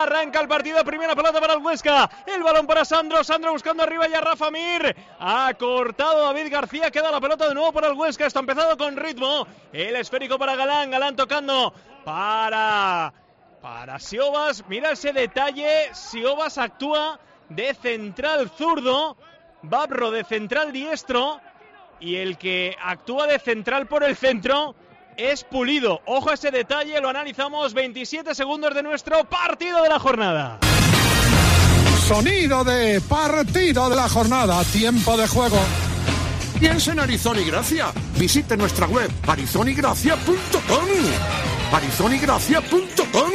Arranca el partido, primera pelota para el Huesca, el balón para Sandro buscando arriba ya Rafa Mir, ha cortado David García, queda la pelota de nuevo para el Huesca, está empezado con ritmo, el esférico para Galán tocando para Siobas, mira ese detalle, Siobas actúa de central zurdo, Babro de central diestro, y el que actúa de central por el centro es Pulido. Ojo a ese detalle, lo analizamos. 27 segundos de nuestro partido de la jornada. Sonido de partido de la jornada, tiempo de juego. Piensa en Arizona y Gracia. Visite nuestra web arizonigracia.com. arizonigracia.com.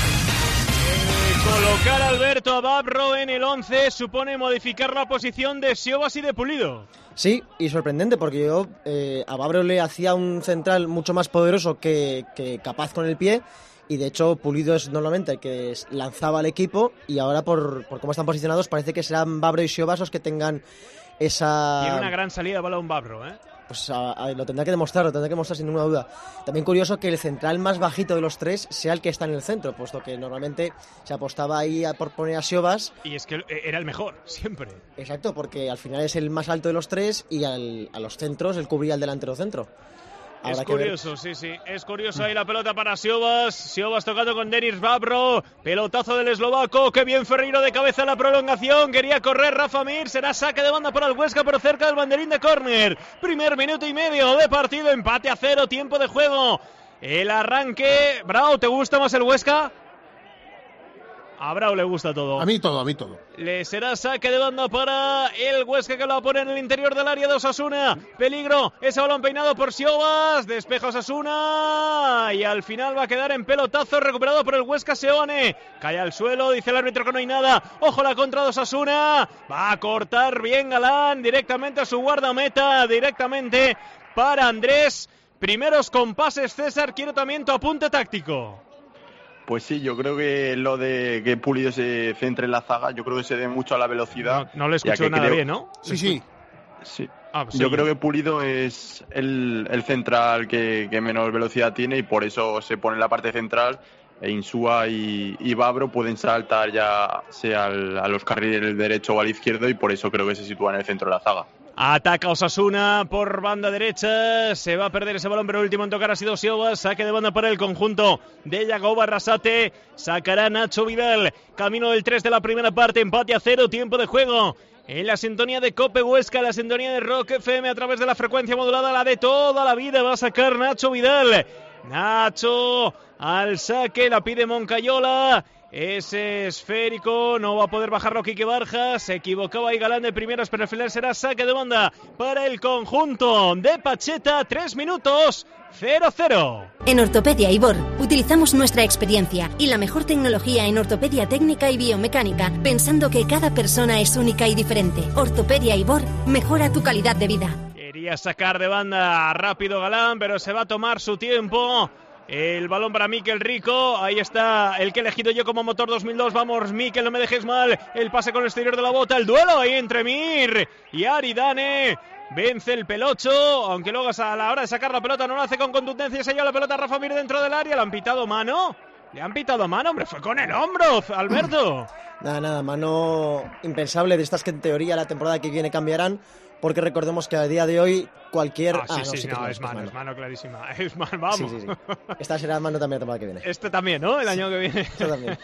Colocar a Alberto a Babro en el 11 supone modificar la posición de Siobas y de Pulido. Sí, y sorprendente porque yo a Babro le hacía un central mucho más poderoso que capaz con el pie, y de hecho Pulido es normalmente el que lanzaba al equipo, y ahora por cómo están posicionados parece que serán Babro y Siobas los que tengan esa... Tiene una gran salida balón Babro, ¿eh? Pues lo tendrá que demostrar sin ninguna duda. También curioso que el central más bajito de los tres sea el que está en el centro, puesto que normalmente se apostaba ahí por poner a Siobas. Y es que era el mejor, siempre. Exacto, porque al final es el más alto de los tres y a los centros él cubría el delantero centro. Es curioso, sí, es curioso ahí la pelota para Siobas tocando con Denis Babro, pelotazo del eslovaco, qué bien Ferreiro de cabeza en la prolongación, quería correr Rafa Mir, será saque de banda para el Huesca, pero cerca del banderín de córner, primer minuto y medio de partido, empate a 0, tiempo de juego, el arranque. Bravo, ¿te gusta más el Huesca? A Bravo le gusta todo. A mí todo. Le será saque de banda para el Huesca, que lo va a poner en el interior del área de Osasuna. Peligro, ese balón peinado por Siobas, despeja Osasuna y al final va a quedar en pelotazo, recuperado por el Huesca. Seoane cae al suelo, dice el árbitro que no hay nada. Ojo la contra de Osasuna, va a cortar bien Galán directamente a su guardameta, directamente para Andrés. Primeros compases, César, quiero también tu apunte táctico. Pues sí, yo creo que lo de que Pulido se centre en la zaga, yo creo que se debe mucho a la velocidad. No le escucho nada bien, ¿no? Sí. Pues yo creo que Pulido es el central que menos velocidad tiene, y por eso se pone en la parte central, e Insúa y Babro pueden saltar ya sea a los carriles derecho o al izquierdo, y por eso creo que se sitúa en el centro de la zaga. Ataca Osasuna por banda derecha, se va a perder ese balón, pero el último en tocar ha sido Siobas, saque de banda para el conjunto de Yagoba Arrasate, sacará Nacho Vidal, camino del 3 de la primera parte, empate a 0, tiempo de juego. En la sintonía de Cope Huesca, la sintonía de Rock FM a través de la frecuencia modulada, la de toda la vida, va a sacar Nacho Vidal. Nacho al saque, la pide Moncayola. Ese esférico no va a poder bajarlo Quique Barja, se equivocaba ahí Galán de primeras, pero al final será saque de banda para el conjunto de Pacheta. 3 minutos, 0-0. En Ortopedia Ibor utilizamos nuestra experiencia y la mejor tecnología en ortopedia técnica y biomecánica, pensando que cada persona es única y diferente. Ortopedia Ibor mejora tu calidad de vida. Quería sacar de banda rápido Galán, pero se va a tomar su tiempo. El balón para Mikel Rico, ahí está el que he elegido yo como motor 2002, vamos Mikel, no me dejes mal, el pase con el exterior de la bota, el duelo ahí entre Mir y Aridane, vence el pelocho, aunque luego a la hora de sacar la pelota no lo hace con contundencia, se lleva la pelota Rafa Mir dentro del área, le han pitado mano, hombre, fue con el hombro, Alberto. Nada, mano impensable, de estas que en teoría la temporada que viene cambiarán, porque recordemos que a día de hoy cualquier... es mano clarísima. Es mano, vamos. Sí. Esta será mano también la temporada que viene. Este también, ¿no? El año que viene. Esto también.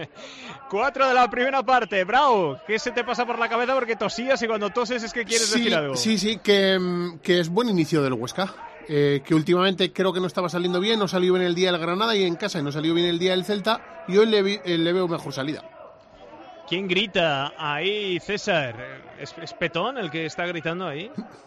4 de la primera parte. Bravo, ¿qué se te pasa por la cabeza? Porque tosías y cuando toses es que quieres decir algo. Sí, que es buen inicio del Huesca. Que últimamente creo que no estaba saliendo bien, no salió bien el día del Granada y en casa no salió bien el día del Celta, y hoy le veo mejor salida. ¿Quién grita ahí, César? ¿Es Petón el que está gritando ahí?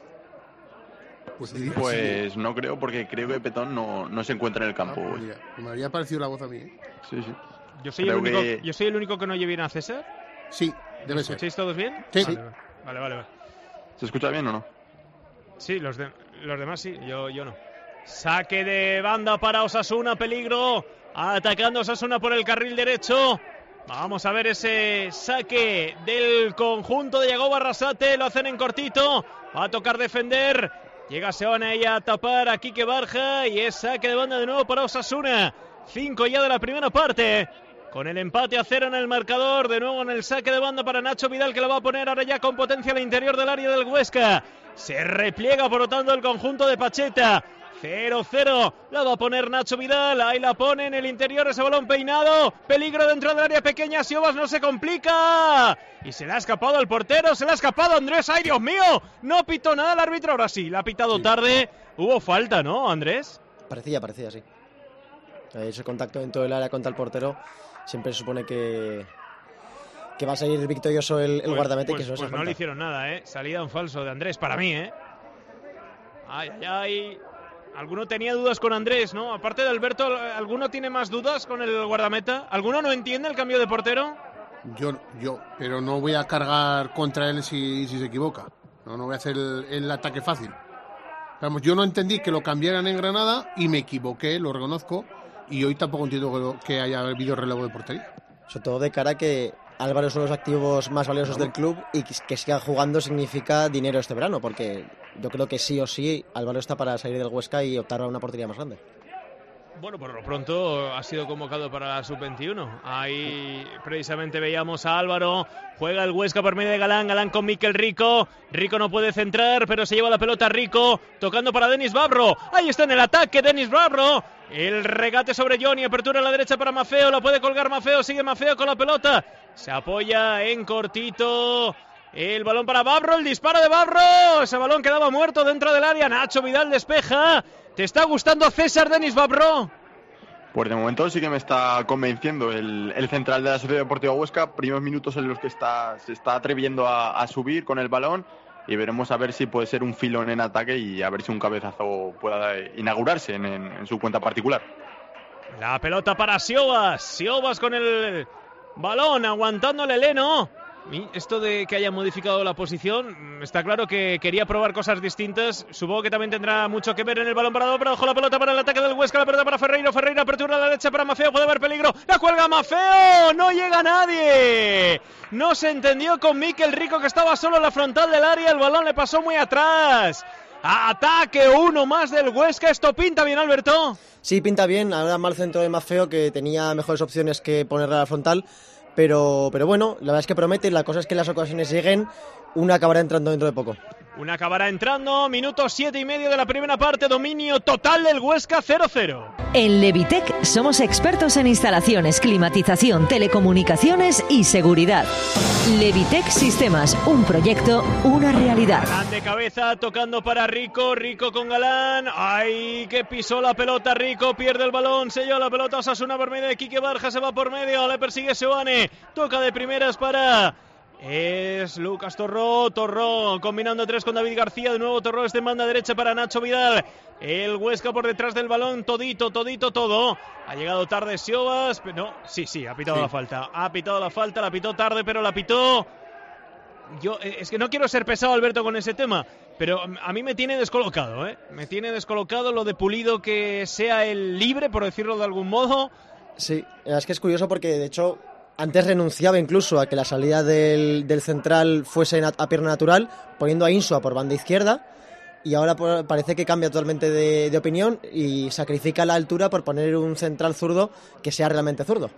Pues no creo, porque creo que Petón no se encuentra en el campo. Me había parecido la voz a mí. Sí. ¿Yo soy el único que no oye bien a César? Sí, debe ser. ¿Escucháis todos bien? Sí. Vale. ¿Se escucha bien o no? Sí, los demás sí, yo no. Saque de banda para Osasuna, peligro. Atacando Osasuna por el carril derecho. Vamos a ver ese saque del conjunto de Yagoba Arrasate. Lo hacen en cortito. Va a tocar defender. Llega Seoane ahí a tapar a Quique Barja. Y es saque de banda de nuevo para Osasuna. 5 ya de la primera parte. Con el empate a 0 en el marcador, de nuevo en el saque de banda para Nacho Vidal, que lo va a poner ahora ya con potencia al interior del área del Huesca. Se repliega por lo tanto el conjunto de Pacheta. 0-0, la va a poner Nacho Vidal, ahí la pone en el interior, ese balón peinado, peligro dentro del área pequeña, Siobas no se complica, y se le ha escapado al portero, se le ha escapado Andrés, ¡ay Dios mío! No pitó nada el árbitro, ahora sí, la ha pitado tarde, hubo falta, ¿no, Andrés? Parecía, sí. Ese contacto dentro del área contra el portero, siempre se supone que va a salir victorioso el guardameta. Pues no le hicieron nada, salida en falso de Andrés, para mí, Ay. Alguno tenía dudas con Andrés, ¿no? Aparte de Alberto, ¿alguno tiene más dudas con el guardameta? ¿Alguno no entiende el cambio de portero? Yo, pero no voy a cargar contra él si se equivoca. No voy a hacer el ataque fácil. Vamos, yo no entendí que lo cambiaran en Granada y me equivoqué, lo reconozco, y hoy tampoco entiendo que haya habido relevo de portería. Sobre todo de cara a que Álvaro es uno de los activos más valiosos del club y que siga jugando significa dinero este verano, porque yo creo que sí o sí Álvaro está para salir del Huesca y optar a una portería más grande. Bueno, por lo pronto ha sido convocado para la sub-21. Ahí precisamente veíamos a Álvaro. Juega el Huesca por medio de Galán. Galán con Mikel Rico. Rico no puede centrar, pero se lleva la pelota Rico. Tocando para Denis Babro. Ahí está en el ataque Denis Babro. El regate sobre Johnny. Apertura a la derecha para Mafeo. La puede colgar Mafeo. Sigue Mafeo con la pelota. Se apoya en cortito. El balón para Babro. El disparo de Babro. Ese balón quedaba muerto dentro del área. Nacho Vidal despeja. ¿Te está gustando César Denis Babro? Pues de momento sí que me está convenciendo el central de la Sociedad Deportiva Huesca. Primeros minutos en los que se está atreviendo a subir con el balón. Y veremos a ver si puede ser un filón en ataque y a ver si un cabezazo pueda inaugurarse en su cuenta particular. La pelota para Siobas. Siobas con el balón, aguantándole Leno. Esto de que haya modificado la posición, está claro que quería probar cosas distintas. Supongo que también tendrá mucho que ver en el balón parado, pero ojo la pelota para el ataque del Huesca, la pelota para Ferreiro, apertura a la derecha para Mafeo, puede haber peligro, la cuelga Mafeo, no llega nadie. No se entendió con Mikel Rico, que estaba solo en la frontal del área, el balón le pasó muy atrás. Ataque uno más del Huesca, esto pinta bien, Alberto. Sí, pinta bien, ahora mal centro de Mafeo, que tenía mejores opciones que ponerla a la frontal. Pero bueno, la verdad es que promete, la cosa es que las ocasiones lleguen, una acabará entrando dentro de poco. Una acabará entrando, minuto 7:30 de la primera parte, dominio total del Huesca, 0-0. En Levitec somos expertos en instalaciones, climatización, telecomunicaciones y seguridad. Levitec Sistemas, un proyecto, una realidad. Galán de cabeza, tocando para Rico, Rico con Galán, ¡ay, que pisó la pelota Rico, pierde el balón, se lleva la pelota Osasuna por medio de Quique Barja, se va por medio, le persigue Seoane, toca de primeras para... Es Lucas Torró combinando tres con David García, de nuevo Torró en banda derecha para Nacho Vidal, el Huesca por detrás del balón, todo, ha llegado tarde Siobas, no, sí, ha pitado la falta, la pitó tarde, pero la pitó, es que no quiero ser pesado, Alberto, con ese tema, pero a mí me tiene descolocado, lo de Pulido, que sea el libre, por decirlo de algún modo. Sí, es que es curioso porque de hecho antes renunciaba incluso a que la salida del central fuese a pierna natural, poniendo a Insua por banda izquierda, y ahora parece que cambia totalmente de opinión y sacrifica la altura por poner un central zurdo que sea realmente zurdo.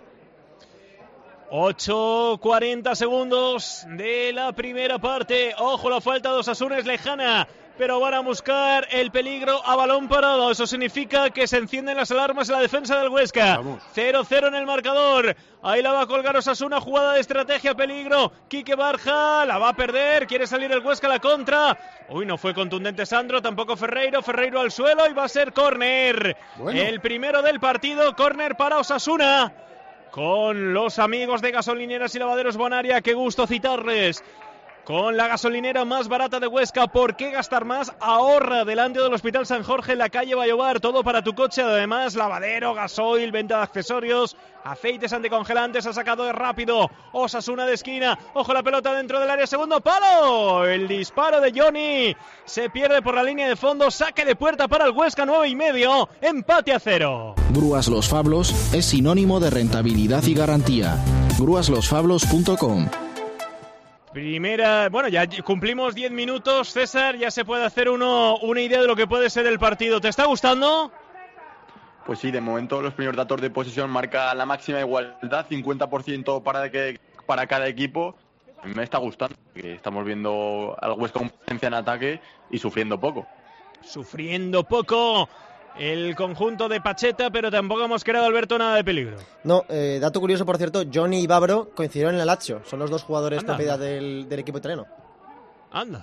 8:40 segundos de la primera parte. Ojo, la falta de Osasuna es lejana, pero van a buscar el peligro a balón parado. Eso significa que se encienden las alarmas en la defensa del Huesca. 0-0 en el marcador. Ahí la va a colgar Osasuna, jugada de estrategia, peligro. Quique Barja, la va a perder, quiere salir el Huesca a la contra. Uy, no fue contundente Sandro, tampoco Ferreiro al suelo y va a ser córner. Bueno. El primero del partido, córner para Osasuna. Con los amigos de Gasolineras y Lavaderos Bonaria, qué gusto citarles. Con la gasolinera más barata de Huesca, ¿por qué gastar más? Ahorra delante del Hospital San Jorge en la calle Vallobar, todo para tu coche, además lavadero, gasoil, venta de accesorios, aceites anticongelantes, ha sacado de rápido Osasuna de esquina, ojo la pelota dentro del área, segundo palo, el disparo de Johnny, se pierde por la línea de fondo, saque de puerta para el Huesca, 9:30, empate a 0. Grúas Los Fablos es sinónimo de rentabilidad y garantía. grúaslosfablos.com. Primera, bueno, ya cumplimos 10 minutos, César, ya se puede hacer una idea de lo que puede ser el partido. ¿Te está gustando? Pues sí, de momento los primeros datos de posesión marcan la máxima igualdad, 50% para cada equipo. A mí me está gustando, que estamos viendo al Huesca con presencia en ataque y sufriendo poco. Sufriendo poco el conjunto de Pacheta, pero tampoco hemos creado, Alberto, nada de peligro. No, dato curioso, por cierto, Johnny y Babro coincidieron en el Lazio. Son los dos jugadores Anda. propiedad del equipo italiano. Anda.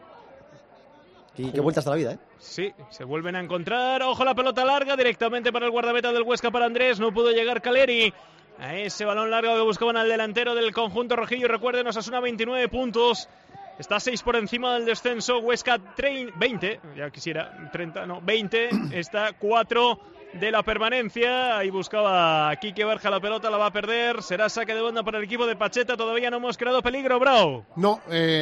Y qué vuelta hasta la vida, ¿eh? Sí, se vuelven a encontrar. Ojo, la pelota larga directamente para el guardameta del Huesca, para Andrés. No pudo llegar Caleri a ese balón largo que buscaban al delantero del conjunto rojillo. Recuerden, Osasuna 29 puntos. Está 6 por encima del descenso. Huesca 20, ya quisiera, 30, no, 20. Está 4 de la permanencia. Ahí buscaba a Quique Barja la pelota, la va a perder. Será saque de banda para el equipo de Pacheta. Todavía no hemos creado peligro, Bravo. No,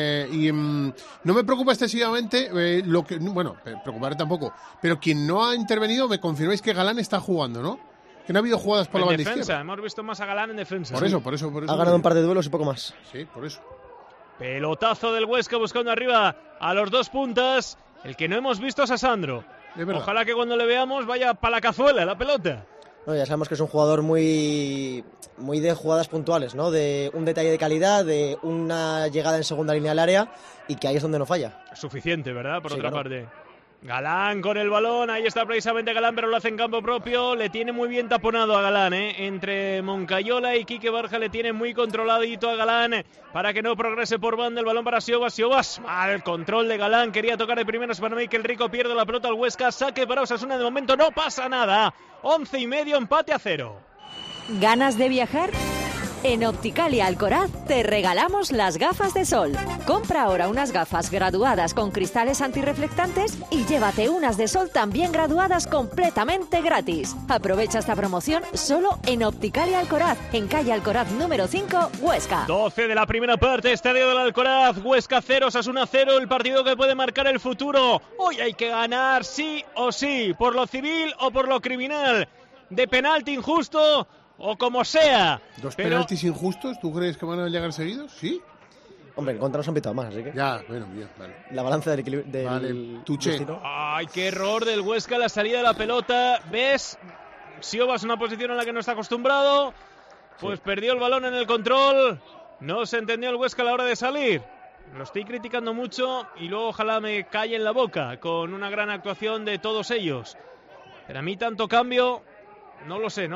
no me preocupa excesivamente preocupar tampoco. Pero quien no ha intervenido, me confirmáis que Galán está jugando, ¿no? Que no ha habido jugadas por la banda defensa, izquierda. hemos visto más a Galán en defensa. Por eso. Ha ganado un par de duelos y poco más. Sí, por eso. Pelotazo del Huesca buscando arriba a los dos puntas. El que no hemos visto es a Sandro. Ojalá que cuando le veamos vaya para la cazuela la pelota. No, ya sabemos que es un jugador muy de jugadas puntuales, ¿no? De un detalle de calidad, de una llegada en segunda línea al área, y que ahí es donde no falla. Suficiente, ¿verdad? Por Sí, otra claro. parte. Galán con el balón, ahí está precisamente Galán, pero lo hace en campo propio. Le tiene muy bien taponado a Galán, ¿eh? Entre Moncayola y Quique Barja le tiene muy controladito a Galán para que no progrese por banda. El balón para Siobas. Mal control de Galán, quería tocar de primeras para Mikel Rico, pierde la pelota al Huesca. Saque para Osasuna, de momento no pasa nada. 11:30, empate a 0. ¿Ganas de viajar? En Opticalia Alcoraz te regalamos las gafas de sol. Compra ahora unas gafas graduadas con cristales antirreflectantes y llévate unas de sol también graduadas completamente gratis. Aprovecha esta promoción solo en Opticalia Alcoraz, en calle Alcoraz número 5, Huesca. 12 de la primera parte, Estadio del Alcoraz, Huesca 0, Osasuna 0, el partido que puede marcar el futuro. Hoy hay que ganar sí o sí, por lo civil o por lo criminal. De penalti injusto o como sea. ¿Dos penaltis injustos? ¿Tú crees que van a llegar seguidos? ¿Sí? Hombre, en contra nos han pitado más, así que... Ya, bueno, bien, vale. La balanza del equilibrio... Vale, Tuche. Ay, qué error del Huesca, la salida de la pelota. ¿Ves? Siobas, una posición en la que no está acostumbrado. Pues perdió el balón en el control. No se entendió el Huesca a la hora de salir. Lo estoy criticando mucho y luego ojalá me calle en la boca con una gran actuación de todos ellos. Pero a mí tanto cambio, no lo sé.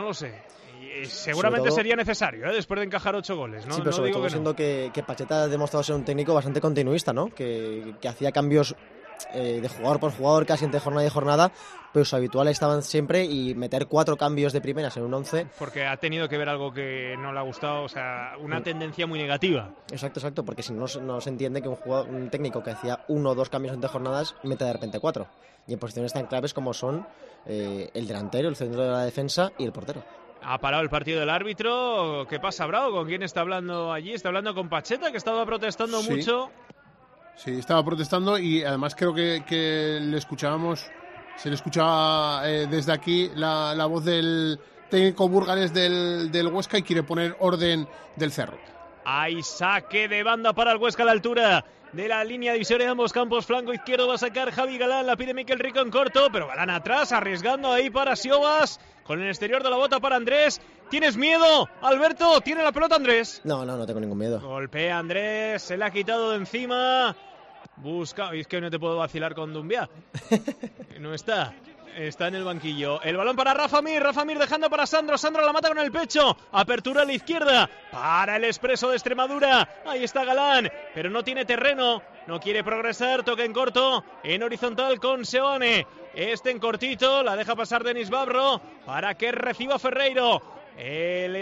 Y seguramente todo, sería necesario, después de encajar 8 goles. ¿No? Sí, pero no sobre digo todo que no. siendo que Pacheta ha demostrado ser un técnico bastante continuista, ¿no? Que hacía cambios de jugador por jugador casi entre jornada y jornada, pero sus habituales estaban siempre, y meter 4 cambios de primeras en un 11... Porque ha tenido que ver algo que no le ha gustado, o sea, una tendencia muy negativa. Exacto, porque si no se entiende que un técnico que hacía 1 o 2 cambios entre jornadas mete de repente 4. Y en posiciones tan claves como son el delantero, el centro de la defensa y el portero. Ha parado el partido del árbitro. ¿Qué pasa, Bravo? ¿Con quién está hablando allí? Está hablando con Pacheta, que estaba protestando Sí. mucho. Sí, estaba protestando y además creo que se le escuchaba desde aquí la voz del técnico burgalés del Huesca, y quiere poner orden del Cerro. Hay saque de banda para el Huesca a la altura de la línea divisoria de ambos campos. Flanco izquierdo va a sacar Javi Galán, la pide Mikel Rico en corto, pero Galán atrás, arriesgando ahí para Siobas, con el exterior de la bota para Andrés. ¿Tienes miedo, Alberto? ¿Tiene la pelota Andrés? No tengo ningún miedo. Golpea Andrés, se la ha quitado de encima. Busca, y es que no te puedo vacilar con Dumbiá. No está en el banquillo. El balón para Rafa Mir dejando para Sandro. Sandro la mata con el pecho. Apertura a la izquierda para el Expreso de Extremadura. Ahí está Galán, pero no tiene terreno. No quiere progresar. Toque en corto, en horizontal con Seoane. En cortito, la deja pasar Denis Babro para que reciba Ferreiro. El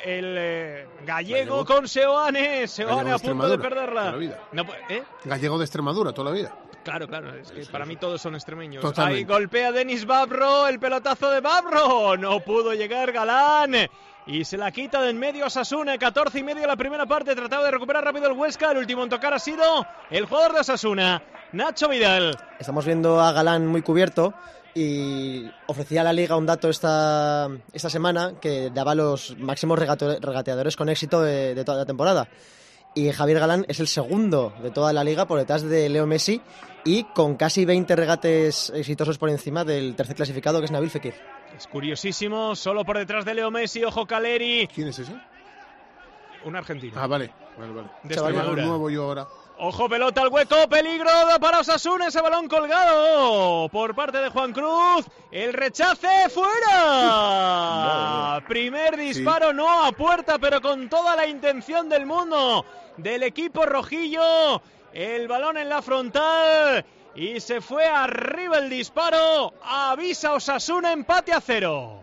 gallego con Seoane. Seoane a punto de perderla. No, Gallego de Extremadura toda la vida. Claro, es que para mí todos son extremeños. Totalmente. Ahí golpea Denis Babro, el pelotazo de Babro. No pudo llegar Galán. Y se la quita de en medio Osasuna. 14:30 la primera parte. Trataba de recuperar rápido el Huesca. El último en tocar ha sido el jugador de Osasuna, Nacho Vidal. Estamos viendo a Galán muy cubierto, y ofrecía a la Liga un dato esta semana que daba los máximos regateadores con éxito de toda la temporada. Y Javier Galán es el segundo de toda la Liga, por detrás de Leo Messi, y con casi 20 regates exitosos por encima del tercer clasificado, que es Nabil Fekir. Es curiosísimo, solo por detrás de Leo Messi, ojo Caleri. ¿Quién es ese? Un argentino. Ah, vale. De Extremadura. Nuevo yo ahora. Ojo, pelota al hueco, peligro para Osasuna, ese balón colgado por parte de Juan Cruz. El rechace fuera. Primer disparo, no a puerta, pero con toda la intención del mundo del equipo rojillo. El balón en la frontal y se fue arriba el disparo. Avisa Osasuna, empate a 0.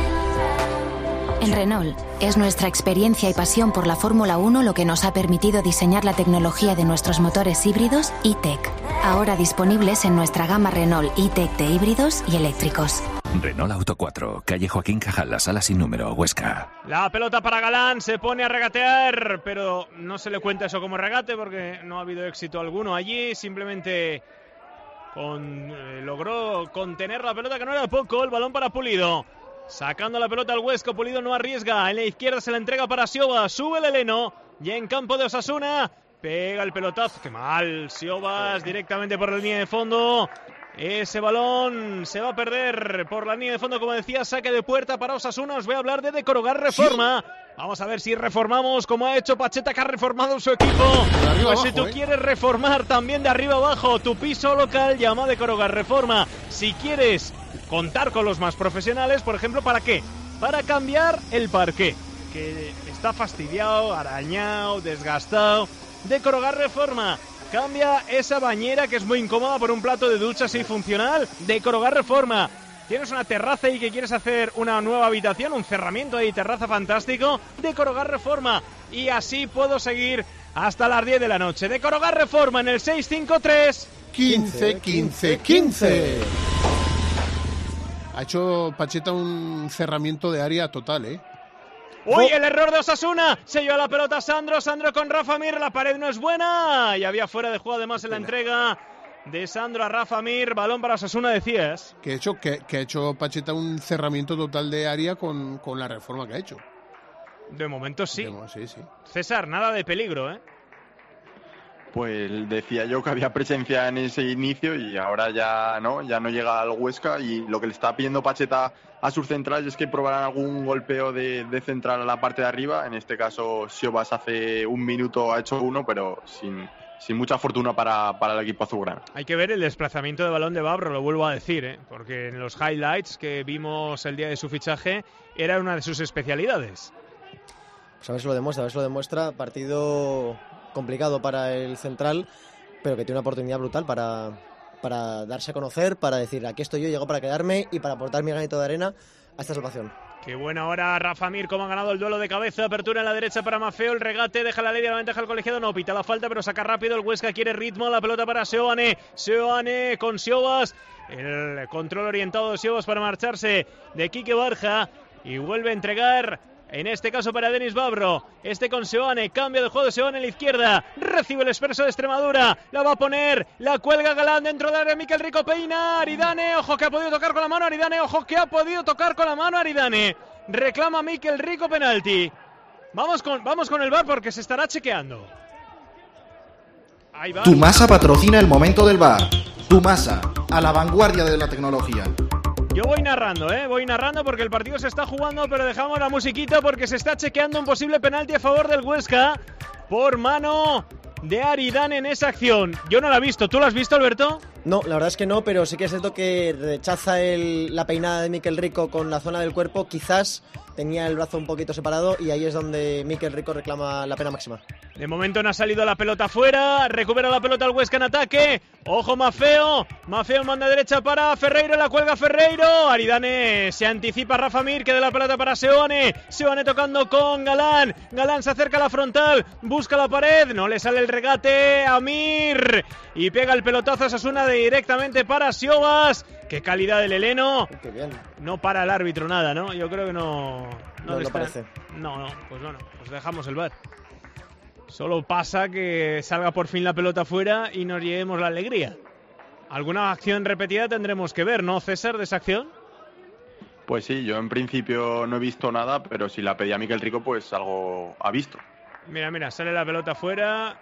En Renault, es nuestra experiencia y pasión por la Fórmula 1 lo que nos ha permitido diseñar la tecnología de nuestros motores híbridos E-Tech, ahora disponibles en nuestra gama Renault E-Tech de híbridos y eléctricos. Renault Auto 4, calle Joaquín Cajal, la sala sin número, Huesca. La pelota para Galán, se pone a regatear, pero no se le cuenta eso como regate porque no ha habido éxito alguno allí, simplemente logró contener la pelota, que no era poco. El balón para Pulido. Sacando la pelota al Huesca, Pulido no arriesga. En la izquierda se la entrega para Siobas. Sube el heleno. Y en campo de Osasuna pega el pelotazo. ¡Qué mal! Siobas directamente por la línea de fondo. Ese balón se va a perder por la línea de fondo, como decía. Saque de puerta para Osasuna. Os voy a hablar de Decorogar Reforma. ¿Sí? Vamos a ver si reformamos como ha hecho Pacheta, que ha reformado su equipo. Pues abajo, si tú quieres reformar también de arriba abajo tu piso local, llama a Decorogar Reforma. Si quieres contar con los más profesionales, por ejemplo, ¿para qué? Para cambiar el parqué, que está fastidiado, arañado, desgastado. Decorogar Reforma. Cambia esa bañera que es muy incómoda por un plato de ducha así funcional. Decorogar Reforma. ¿Tienes una terraza y que quieres hacer una nueva habitación? Un cerramiento ahí, terraza fantástico. Decorogar Reforma. Y así puedo seguir hasta las 10 de la noche. Decorogar Reforma en el 653 15 15 15. Ha hecho Pacheta un cerramiento de área total, ¿eh? ¡Uy! El error de Osasuna. Se lleva la pelota Sandro. Sandro con Rafa Mir. La pared no es buena. Y había fuera de juego además en la entrega de Sandro a Rafa Mir. Balón para Osasuna, decías. Que ha hecho Pacheta un cerramiento total de área con la reforma que ha hecho. De momento sí. Sí. César, nada de peligro, ¿eh? Pues decía yo que había presencia en ese inicio y ahora ya no llega al Huesca, y lo que le está pidiendo Pacheta a sus centrales es que probaran algún golpeo de central a la parte de arriba. En este caso Siobas hace un minuto ha hecho uno, pero sin mucha fortuna para el equipo azulgrana. Hay que ver el desplazamiento de balón de Babro, lo vuelvo a decir, porque en los highlights que vimos el día de su fichaje era una de sus especialidades. Pues a ver si lo demuestra. Partido complicado para el central, pero que tiene una oportunidad brutal para darse a conocer, para decir, aquí estoy yo, llego para quedarme y para aportar mi granito de arena a esta salvación. Qué buena hora Rafa Mir, cómo ha ganado el duelo de cabeza. Apertura en la derecha para Mafeo, el regate, deja la ley de la ventaja al colegiado, no pita la falta, pero saca rápido. El Huesca quiere ritmo, la pelota para Seoane con Siobas, el control orientado de Siobas para marcharse de Quique Barja, y vuelve a entregar, en este caso para Denis Babro. Este con Seoane, cambio de juego de Seoane en la izquierda. Recibe el Expreso de Extremadura. La va a poner, la cuelga Galán dentro del área. Miquel Rico peina. Aridane, ojo que ha podido tocar con la mano. Aridane. Reclama Miquel Rico penalti. Vamos con el VAR porque se estará chequeando. Ahí va. Tumasa patrocina el momento del VAR. Tumasa, a la vanguardia de la tecnología. Yo voy narrando porque el partido se está jugando, pero dejamos la musiquita porque se está chequeando un posible penalti a favor del Huesca por mano de Aridane en esa acción. Yo no la he visto, ¿tú la has visto, Alberto? No, la verdad es que no, pero sí que es cierto que rechaza la peinada de Miquel Rico con la zona del cuerpo. Quizás tenía el brazo un poquito separado y ahí es donde Miquel Rico reclama la pena máxima. De momento no ha salido la pelota fuera, recupera la pelota el Huesca en ataque. Ojo Mafeo manda derecha para Ferreiro, la cuelga Ferreiro. Aridane se anticipa Rafa Mir, que de la pelota para Seoane tocando con Galán. Galán se acerca a la frontal, busca la pared, no le sale el regate a Mir y pega el pelotazo a Osasuna directamente para Siobas. Qué calidad del heleno. Qué bien. No para el árbitro nada, ¿no? Yo creo que no parece. No, pues dejamos el VAR. Solo pasa que salga por fin la pelota fuera y nos llevemos la alegría. ¿Alguna acción repetida tendremos que ver, no, César, de esa acción? Pues sí, yo en principio no he visto nada, pero si la pedía Miquel Rico, pues algo ha visto. Mira, sale la pelota fuera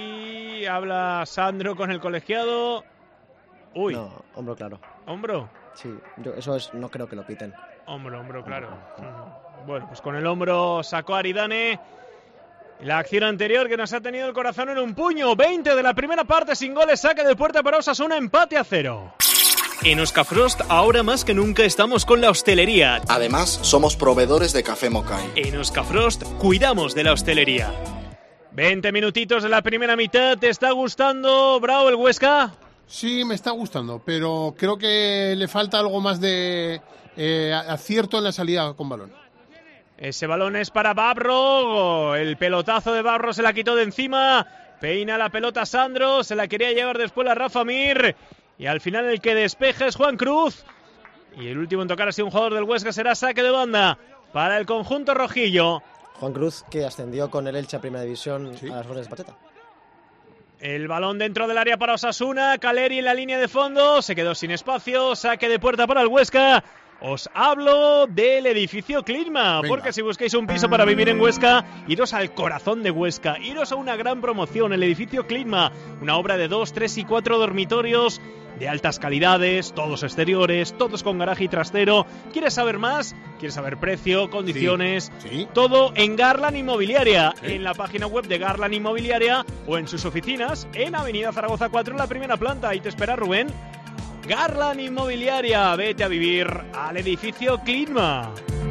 y habla Sandro con el colegiado. Uy. No, hombro claro. ¿Hombro? Sí, no creo que lo piten. Hombro, claro. Bueno, pues con el hombro sacó Aridane la acción anterior que nos ha tenido el corazón en un puño. 20 de la primera parte sin goles, saque de puerta para Osasuna, empate a 0. En Oscafrost, ahora más que nunca estamos con la hostelería. Además, somos proveedores de café Mokai. En Oscafrost, cuidamos de la hostelería. 20 minutitos de la primera mitad. ¿Te está gustando, Bravo, el Huesca? Sí, me está gustando, pero creo que le falta algo más de acierto en la salida con balón. Ese balón es para Babro. El pelotazo de Babro se la quitó de encima. Peina la pelota Sandro. Se la quería llevar después a Rafa Mir. Y al final el que despeja es Juan Cruz. Y el último en tocar ha sido un jugador del Huesca. Será saque de banda para el conjunto rojillo. Juan Cruz, que ascendió con el Elche a Primera División a las Flores de Pacheta. El balón dentro del área para Osasuna. Caleri en la línea de fondo. Se quedó sin espacio. Saque de puerta para el Huesca. Os hablo del edificio Clima. Venga. Porque si buscáis un piso para vivir en Huesca, iros al corazón de Huesca. Iros a una gran promoción, el edificio Clima. Una obra de 2, 3 y 4 dormitorios de altas calidades, todos exteriores, todos con garaje y trastero. ¿Quieres saber más? ¿Quieres saber precio, condiciones? Sí. Todo en Garland Inmobiliaria, en la página web de Garland Inmobiliaria o en sus oficinas en Avenida Zaragoza 4 en la primera planta. Ahí te espera Rubén. Garland Inmobiliaria, vete a vivir al edificio Clima.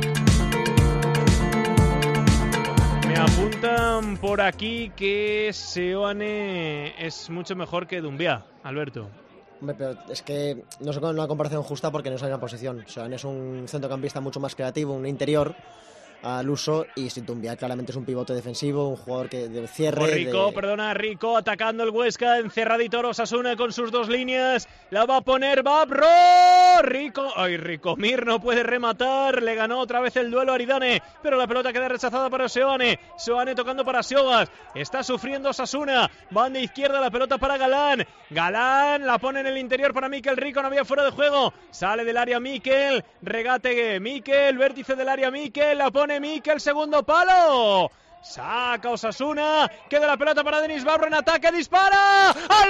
Me apuntan por aquí que Seoane es mucho mejor que Doumbia, Alberto. Hombre, pero es que no es una comparación justa porque no es una posición. Seoane es un centrocampista mucho más creativo, un interior al uso, y Doumbia claramente es un pivote defensivo, un jugador que de cierre. Rico atacando el Huesca, encerradito Osasuna con sus dos líneas, la va a poner Babro, Ricomir no puede rematar, le ganó otra vez el duelo a Aridane, pero la pelota queda rechazada para Seoane tocando para Siogas, está sufriendo Osasuna, banda izquierda, la pelota para Galán la pone en el interior para Mikel Rico, no había fuera de juego, sale del área Mikel, regate Mikel, vértice del área Mikel, la pone Mikel, segundo palo, saca Osasuna, queda la pelota para Denis Babro en ataque, dispara al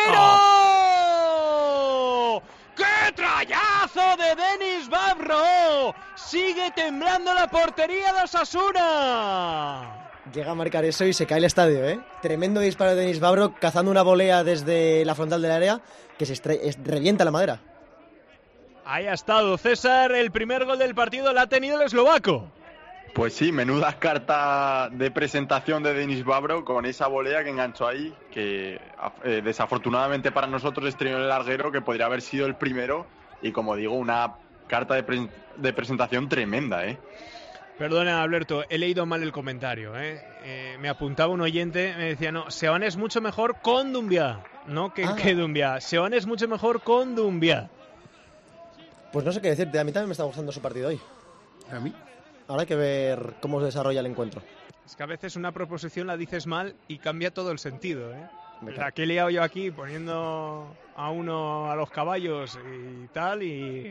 larguero. ¡Qué trayazo de Denis Babro! Sigue temblando la portería de Osasuna. Llega a marcar eso y se cae el estadio, ¿eh? Tremendo disparo de Denis Babro, cazando una volea desde la frontal del área que revienta la madera. Ahí ha estado César, el primer gol del partido la ha tenido el eslovaco. Pues sí, menuda carta de presentación de Denis Babro con esa volea que enganchó ahí, que desafortunadamente para nosotros estrelló en el larguero, que podría haber sido el primero, y como digo, una carta de presentación tremenda, ¿eh? Perdona, Alberto, he leído mal el comentario, ¿eh? Me apuntaba un oyente, me decía, no, Seoane es mucho mejor con Doumbia, no que Doumbia. Seoane es mucho mejor con Doumbia. Pues no sé qué decirte, a mí también me está gustando su partido hoy. ¿A mí? Ahora hay que ver cómo se desarrolla el encuentro. Es que a veces una proposición la dices mal y cambia todo el sentido, ¿eh? La que he liado yo aquí poniendo a uno a los caballos y tal,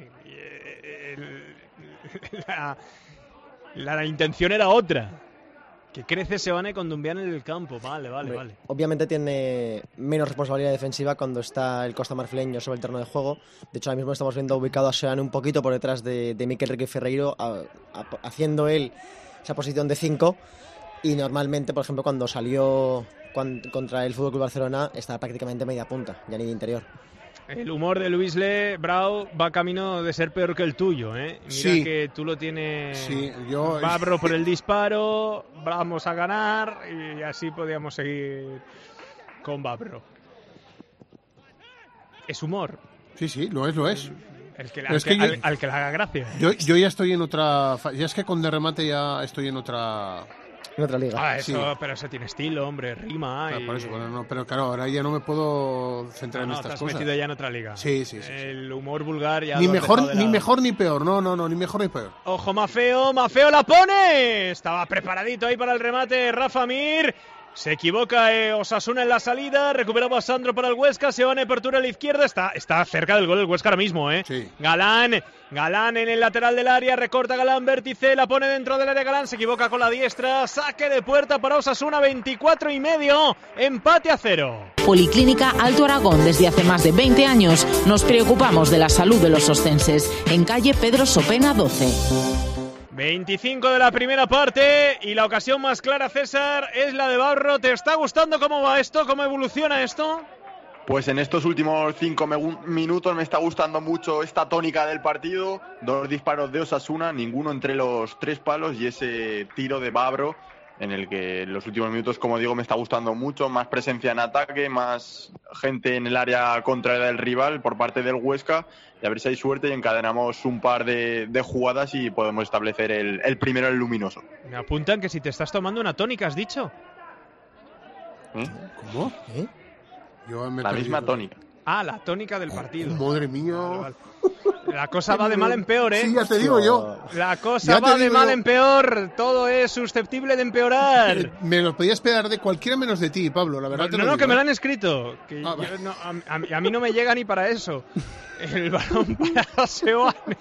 la intención era otra. Que crece Seoane con Doumbia en el campo. Vale. Obviamente tiene menos responsabilidad defensiva cuando está el Costa Marfileño sobre el terreno de juego. De hecho, ahora mismo estamos viendo ubicado a Seoane un poquito por detrás de Mikel Rico y Ferreiro, haciendo él esa posición de 5. Y normalmente, por ejemplo, cuando salió contra el FC Barcelona, estaba prácticamente media punta, ya ni de interior. El humor de Luis Le Brau va camino de ser peor que el tuyo, ¿eh? Mira sí. Que tú lo tienes. Sí, yo. Babro por el disparo, vamos a ganar y así podíamos seguir con Babro. Es humor. Sí, lo es. Al que le haga gracia. Yo ya estoy en otra. Ya es que con de remate ya estoy en otra. En otra liga. Eso, sí. Pero eso tiene estilo, hombre, rima. Por eso, pero claro, ahora ya no me puedo centrar en estas cosas. Estás metido ya en otra liga. Sí. El humor vulgar ya ni mejor ni peor, no, ni mejor ni peor. Ojo, Mafeo la pone. Estaba preparadito ahí para el remate Rafa Mir. Se equivoca Osasuna en la salida, recuperaba Sandro para el Huesca, se va en apertura a la izquierda, está cerca del gol el Huesca ahora mismo, Sí. Galán en el lateral del área, recorta Galán, vértice, la pone dentro del área Galán, se equivoca con la diestra, saque de puerta para Osasuna, 24,5, empate a 0. Policlínica Alto Aragón, desde hace más de 20 años nos preocupamos de la salud de los ostenses, en calle Pedro Sopena 12. 25 de la primera parte y la ocasión más clara, César, es la de Babro. ¿Te está gustando cómo va esto? ¿Cómo evoluciona esto? Pues en estos últimos 5 minutos me está gustando mucho esta tónica del partido. 2 disparos de Osasuna, ninguno entre los 3 palos y ese tiro de Babro en el que en los últimos minutos, como digo, me está gustando mucho. Más presencia en ataque, más gente en el área contraria del rival por parte del Huesca. Y a ver si hay suerte y encadenamos un par de jugadas y podemos establecer el primero, el luminoso. Me apuntan que si te estás tomando una tónica, has dicho. ¿Cómo? La misma tónica. Ah, la tónica del partido. Madre mía. Vale. La cosa va de mal en peor, ¿eh? Sí, ya te digo yo. La cosa va de mal en peor. Todo es susceptible de empeorar. Me lo podías esperar de cualquiera menos de ti, Pablo, la verdad. No, que me lo han escrito. Que a mí no me llega ni para eso. El balón para Seoane.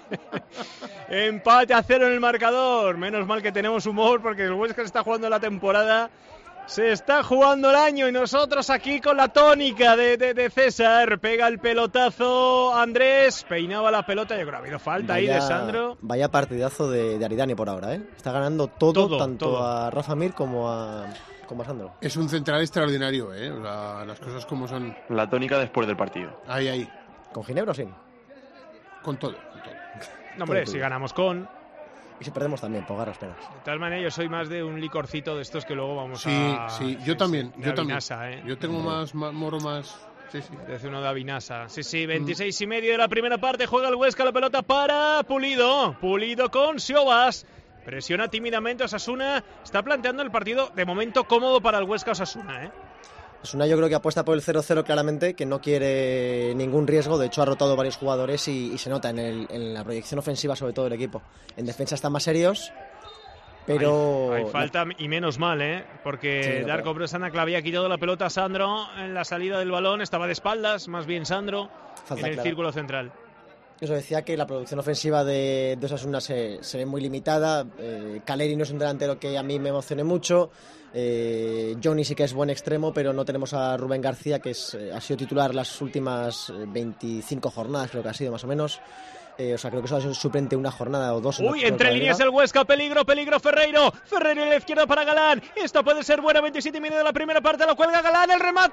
Empate a 0 en el marcador. Menos mal que tenemos humor porque el Huesca se está jugando la temporada. Se está jugando el año y nosotros aquí con la tónica de César. Pega el pelotazo Andrés, peinaba la pelota. Yo creo que ha habido falta ahí de Sandro. Vaya partidazo de Aridane por ahora, ¿eh? Está ganando todo. A Rafa Mir como a Sandro. Es un central extraordinario, ¿eh? Las cosas como son. La tónica después del partido. Ahí. ¿Con Ginebra o sin? Con todo. No, hombre, si ganamos con... Y si perdemos también, por garras penas. De tal manera, yo soy más de un licorcito de estos que luego vamos a... Sí, yo también. Avinaza, ¿eh? Yo tengo más moro más... Sí. Desde uno de Avinaza. Sí, 26,5 de la primera parte. Juega el Huesca, la pelota para Pulido. Pulido con Siobas. Presiona tímidamente Osasuna. Está planteando el partido de momento cómodo para el Huesca Osasuna, ¿eh? Osasuna yo creo que apuesta por el 0-0 claramente, que no quiere ningún riesgo. De hecho ha rotado varios jugadores y se nota en la proyección ofensiva sobre todo del equipo. En defensa están más serios, pero... Hay falta y menos mal, ¿eh? Porque sí, Darko Brosana le había quitado la pelota a Sandro en la salida del balón. Estaba de espaldas, más bien Sandro, falta en el círculo central. Eso decía que la producción ofensiva de Osasuna se ve muy limitada. Caleri no es un delantero que a mí me emocione mucho. Johnny sí que es buen extremo, pero no tenemos a Rubén García, que ha sido titular las últimas 25 jornadas, creo que ha sido más o menos. O sea, creo que solo ha sido suplente una jornada o dos. Uy, entre líneas el Huesca, peligro Ferreiro. Ferreiro en la izquierda para Galán. Esta puede ser buena, 27,5 de la primera parte, lo cuelga Galán, el remate.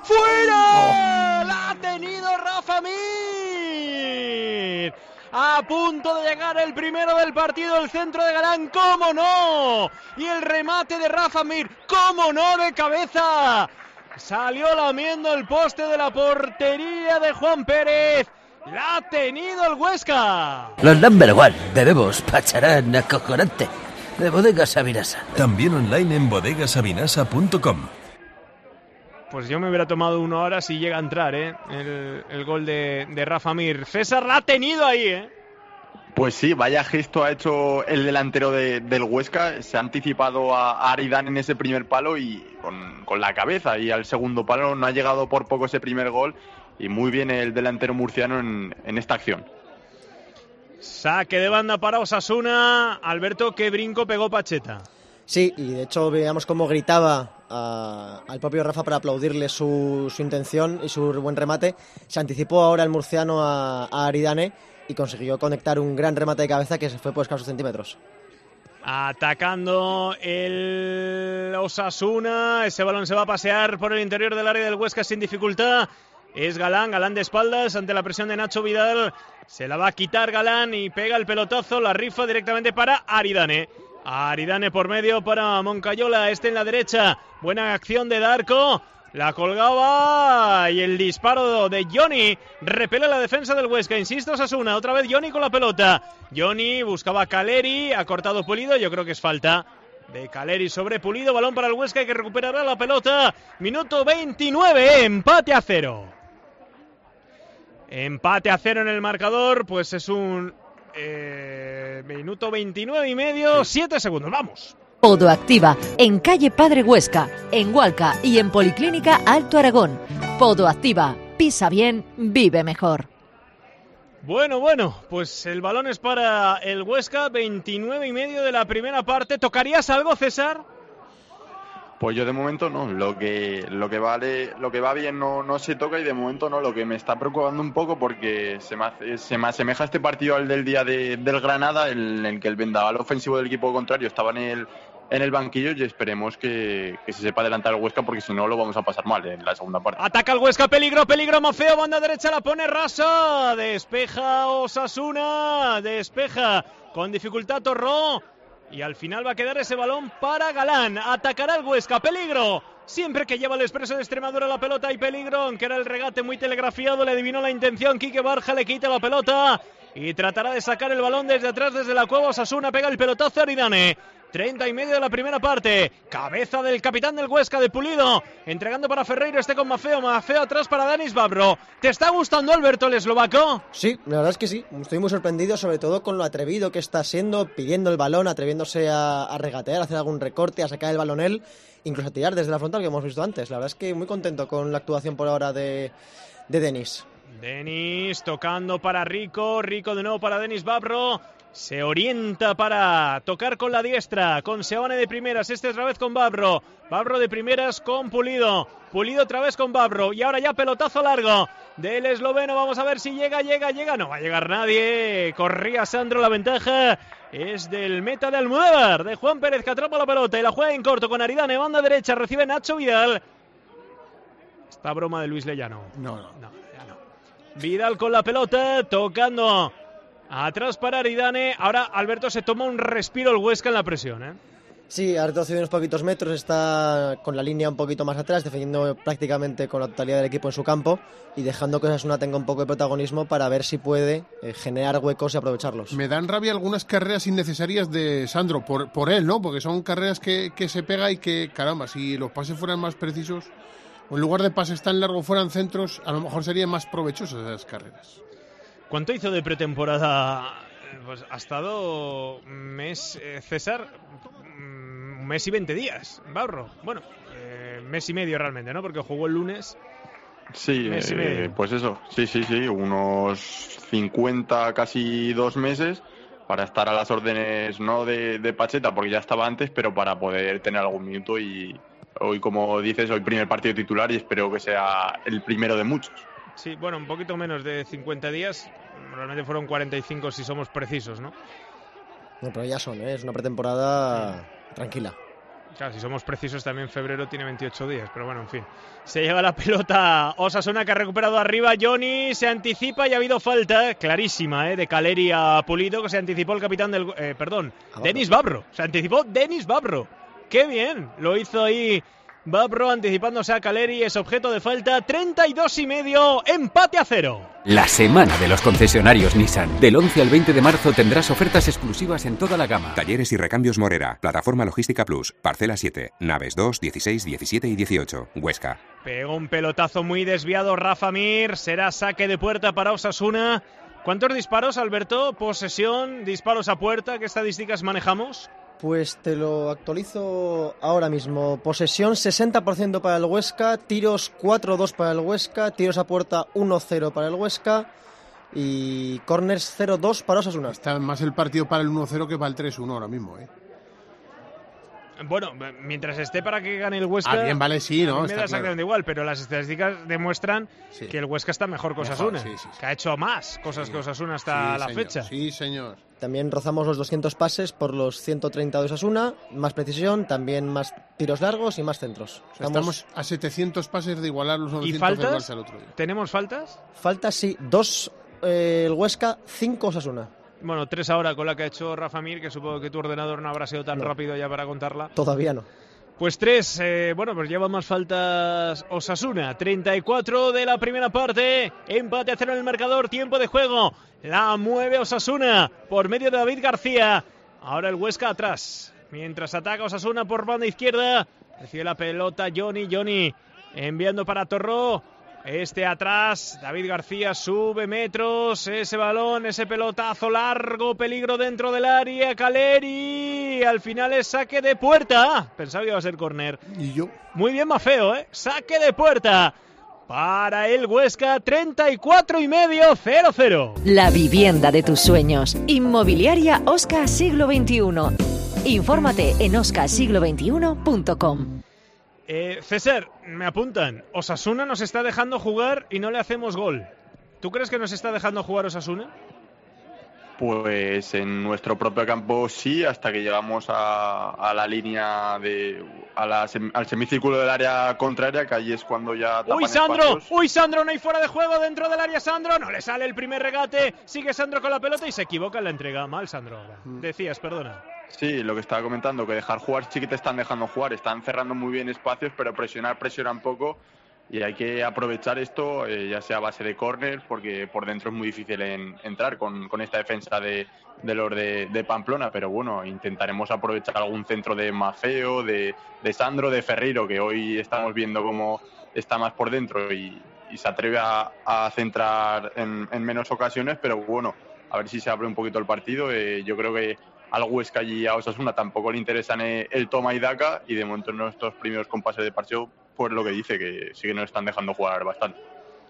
¡Fuera! ¡La ha tenido Rafa Mir! A punto de llegar el primero del partido, el centro de Galán, ¡cómo no! Y el remate de Rafa Mir, ¡cómo no, de cabeza! Salió lamiendo el poste de la portería de Juan Pérez. ¡La ha tenido el Huesca! Los number one, bebemos pacharán acojonante, de Bodegas Avinasa. También online en bodegasavinasa.com. Pues yo me hubiera tomado 1 hora si llega a entrar, ¿eh? El gol de Rafa Mir. César la ha tenido ahí, ¿eh? Pues sí, vaya gesto ha hecho el delantero del Huesca. Se ha anticipado a Aridane en ese primer palo y con la cabeza. Y al segundo palo no ha llegado por poco ese primer gol. Y muy bien el delantero murciano en esta acción. Saque de banda para Osasuna. Alberto, qué brinco pegó Pacheta. Sí, y de hecho veíamos cómo gritaba al propio Rafa para aplaudirle su intención y su buen remate. Se anticipó ahora el murciano a Aridane y consiguió conectar un gran remate de cabeza que se fue por escasos centímetros. Atacando el Osasuna. Ese balón se va a pasear por el interior del área del Huesca sin dificultad. Es Galán de espaldas ante la presión de Nacho Vidal. Se la va a quitar Galán y pega el pelotazo, la rifa directamente para Aridane. Aridane por medio para Moncayola, en la derecha. Buena acción de Darko. La colgaba y el disparo de Johnny repele la defensa del Huesca. Insisto, Osasuna, otra vez Johnny con la pelota. Johnny buscaba a Caleri, ha cortado Pulido, yo creo que es falta de Caleri sobre Pulido. Balón para el Huesca que recuperará la pelota. Minuto 29, empate a 0. Empate a 0 en el marcador, pues es un minuto 29 y medio, 7 segundos, vamos. Podoactiva, en calle Padre Huesca, en Hualca y en Policlínica Alto Aragón. Podoactiva, pisa bien, vive mejor. Bueno, pues el balón es para el Huesca, 29:30 de la primera parte. ¿Tocarías algo, César? Pues yo de momento no, lo que va bien no se toca, y de momento no. Lo que me está preocupando un poco, porque se me asemeja este partido al del día del Granada, en el que el vendaval ofensivo del equipo contrario estaba en el banquillo, y esperemos que se sepa adelantar el Huesca, porque si no lo vamos a pasar mal en la segunda parte. Ataca el Huesca, peligro, Mafeo, banda derecha, la pone rasa, despeja Osasuna, despeja con dificultad Torró, y al final va a quedar ese balón para Galán. Atacará el Huesca, peligro. Siempre que lleva el Expreso de Extremadura la pelota hay peligro, aunque era el regate muy telegrafiado, le adivinó la intención. Quique Barja le quita la pelota y tratará de sacar el balón desde atrás, desde la cueva. Osasuna pega el pelotazo a Aridane. 30:30 de la primera parte. Cabeza del capitán del Huesca, de Pulido, entregando para Ferreiro, con Mafeo atrás para Denis Babro. ¿Te está gustando, Alberto, el eslovaco? Sí, la verdad es que sí. Estoy muy sorprendido, sobre todo con lo atrevido que está siendo, pidiendo el balón, atreviéndose a regatear, a hacer algún recorte, a sacar el balón él, incluso a tirar desde la frontal, que hemos visto antes. La verdad es que muy contento con la actuación por ahora de Denis. Denis tocando para Rico de nuevo para Denis Babro. Se orienta para tocar con la diestra, con Seoane de primeras, otra vez con Babro de primeras con Pulido otra vez con Babro, y ahora ya pelotazo largo del esloveno. Vamos a ver si llega, no va a llegar nadie. Corría Sandro, la ventaja es del meta de Almodóvar, de Juan Pérez, que atrapa la pelota y la juega en corto con Aridane, banda derecha, recibe Nacho Vidal. Esta broma de Luis Lellano. No. Vidal con la pelota, tocando atrás para Aridane. Ahora Alberto, se toma un respiro el Huesca en la presión, ¿eh? Sí, ha retrocedido unos poquitos metros, está con la línea un poquito más atrás, defendiendo prácticamente con la totalidad del equipo en su campo y dejando que Osasuna tenga un poco de protagonismo para ver si puede generar huecos y aprovecharlos. Me dan rabia algunas carreras innecesarias de Sandro, por él, ¿no? Porque son carreras que se pega y que, caramba, si los pases fueran más precisos, o en lugar de pases tan largos fueran centros, a lo mejor serían más provechosas esas carreras. ¿Cuánto hizo de pretemporada? Pues ha estado César, un mes y 20 días, Babro. Bueno, mes y medio realmente, ¿no? Porque jugó el lunes. Sí, mes y medio. Pues eso, sí, unos 50, casi 2 meses, para estar a las órdenes, no de Pacheta, porque ya estaba antes, pero para poder tener algún minuto. Y hoy, como dices, hoy primer partido titular, y espero que sea el primero de muchos. Sí, bueno, un poquito menos de 50 días, realmente fueron 45 si somos precisos, ¿no? No, pero ya son, es una pretemporada tranquila. Claro, si somos precisos también febrero tiene 28 días, pero bueno, en fin. Se lleva la pelota Osasuna, que ha recuperado arriba. Johnny se anticipa y ha habido falta clarísima de Caleri a Pulido, que se anticipó el capitán del... Denis Babro. Se anticipó Denis Babro. ¡Qué bien! Lo hizo ahí Babro anticipándose a Caleri, es objeto de falta. 32,5, empate a 0. La semana de los concesionarios Nissan. Del 11 al 20 de marzo tendrás ofertas exclusivas en toda la gama. Talleres y recambios Morera. Plataforma Logística Plus. Parcela 7. Naves 2, 16, 17 y 18. Huesca. Pegó un pelotazo muy desviado Rafa Mir. Será saque de puerta para Osasuna. ¿Cuántos disparos, Alberto? Posesión, disparos a puerta. ¿Qué estadísticas manejamos? Pues te lo actualizo ahora mismo. Posesión 60% para el Huesca, tiros 4-2 para el Huesca, tiros a puerta 1-0 para el Huesca y corners 0-2 para Osasuna. Está más el partido para el 1-0 que para el 3-1 ahora mismo, ¿eh? Bueno, mientras esté para que gane el Huesca, bien, vale, sí, ¿no? me da exactamente igual, pero las estadísticas demuestran que el Huesca está mejor que Osasuna, que ha hecho más cosas que Osasuna hasta la fecha. Sí, señor. También rozamos los 200 pases por los 130 de Osasuna, más precisión, también más tiros largos y más centros. Estamos a 700 pases de igualar los 900 ¿Y faltas? del Barça el otro día. ¿Tenemos faltas? Faltas, sí, 2 el Huesca, 5 Osasuna. Bueno, 3 ahora con la que ha hecho Rafa Mir, que supongo que tu ordenador no habrá sido tan rápido ya para contarla. Todavía no. Pues 3, pues lleva más faltas Osasuna. 34 de la primera parte, empate a 0 en el marcador, tiempo de juego. La mueve Osasuna por medio de David García. Ahora el Huesca atrás, mientras ataca Osasuna por banda izquierda. Recibe la pelota Johnny enviando para Torró. Atrás, David García sube metros, ese balón, ese pelotazo largo, peligro dentro del área, Caleri, al final es saque de puerta. Pensaba que iba a ser córner. Y yo. Muy bien Mafeo, saque de puerta para el Huesca, 34,5, 0-0. La vivienda de tus sueños. Inmobiliaria Oscar Siglo XXI. Infórmate en oscarsiglo21.com. César, me apuntan. Osasuna nos está dejando jugar y no le hacemos gol. ¿Tú crees que nos está dejando jugar Osasuna? Pues en nuestro propio campo sí, hasta que llegamos a la línea al semicírculo del área contraria, que ahí es cuando ya tapan espacios. ¡Uy, Sandro! No hay fuera de juego dentro del área, Sandro. No le sale el primer regate. Sigue Sandro con la pelota y se equivoca en la entrega. Mal, Sandro. Decías, perdona. Sí, lo que estaba comentando, que dejar jugar sí que te están dejando jugar. Están cerrando muy bien espacios, pero presionan poco. Y hay que aprovechar esto, ya sea a base de córner, porque por dentro es muy difícil entrar con esta defensa de los de Pamplona. Pero bueno, intentaremos aprovechar algún centro de Mafeo, de Sandro, de Ferreiro, que hoy estamos viendo cómo está más por dentro y se atreve a centrar en menos ocasiones. Pero bueno, a ver si se abre un poquito el partido. Yo creo que al Huesca y a Osasuna tampoco le interesan el toma y daca, y de momento en nuestros primeros compases de partido, pues lo que dice, que sí que nos están dejando jugar bastante.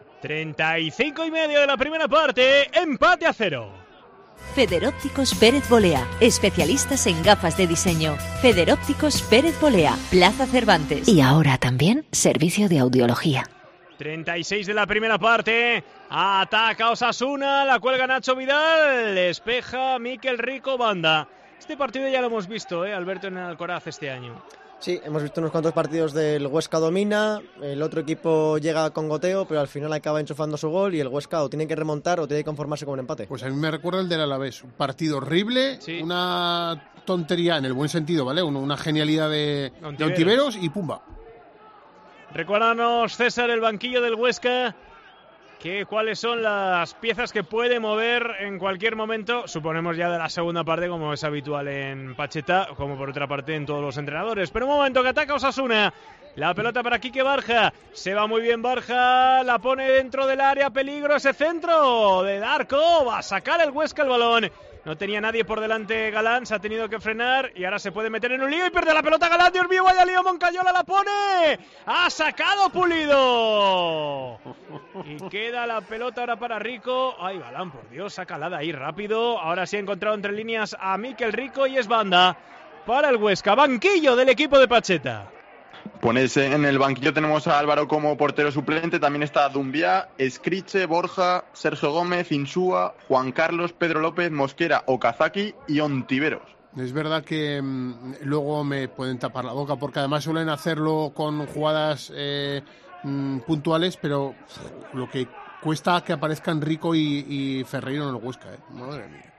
35,5 de la primera parte, empate a 0. Federópticos Pérez Bolea, especialistas en gafas de diseño. Federópticos Pérez Bolea, Plaza Cervantes. Y ahora también servicio de audiología. 36 de la primera parte, ataca Osasuna, la cuelga Nacho Vidal, despeja Mikel Rico, banda. Este partido ya lo hemos visto, Alberto, en el Alcoraz este año. Sí, hemos visto unos cuantos partidos del Huesca domina, el otro equipo llega con goteo, pero al final acaba enchufando su gol y el Huesca o tiene que remontar o tiene que conformarse con un empate. Pues a mí me recuerda el del Alavés, un partido horrible, sí. Una tontería en el buen sentido, ¿vale? Una genialidad de Ontiveros y pumba. Recuérdanos, César, el banquillo del Huesca, cuáles son las piezas que puede mover en cualquier momento, suponemos ya de la segunda parte, como es habitual en Pacheta, como por otra parte en todos los entrenadores. Pero un momento, que ataca Osasuna, la pelota para Quique Barja, se va muy bien Barja, la pone dentro del área, peligro ese centro de Darko, va a sacar el Huesca el balón. No tenía nadie por delante Galán, se ha tenido que frenar y ahora se puede meter en un lío y pierde la pelota Galán. Dios mío, vaya lío, Moncayola la pone. ¡Ha sacado Pulido! Y queda la pelota ahora para Rico. ¡Ay, Galán, por Dios, sácala de ahí rápido! Ahora sí ha encontrado entre líneas a Mikel Rico y es banda para el Huesca. Banquillo del equipo de Pacheta. Pues en el banquillo tenemos a Álvaro como portero suplente, también está Dumbia, Escriche, Borja, Sergio Gómez, Insúa, Juan Carlos, Pedro López, Mosquera, Okazaki y Ontiveros. Es verdad que luego me pueden tapar la boca, porque además suelen hacerlo con jugadas puntuales, pero lo que cuesta que aparezcan Rico y Ferreiro en el Huesca, madre mía.